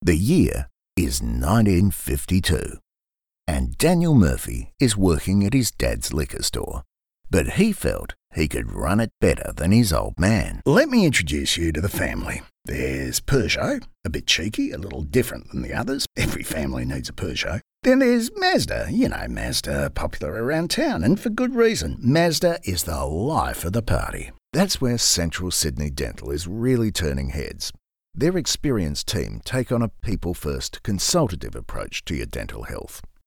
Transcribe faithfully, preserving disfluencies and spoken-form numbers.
The year is nineteen fifty-two, and Daniel Murphy is working at his dad's liquor store. But he felt he could run it better than his old man. Let me introduce you to the family. There's Peugeot, a bit cheeky, a little different than the others. Every family needs a Peugeot. Then there's Mazda. You know Mazda, popular around town, and for good reason. Mazda is the life of the party. That's where Central Sydney Dental is really turning heads. Their experienced team take on a people-first, consultative approach to your dental health.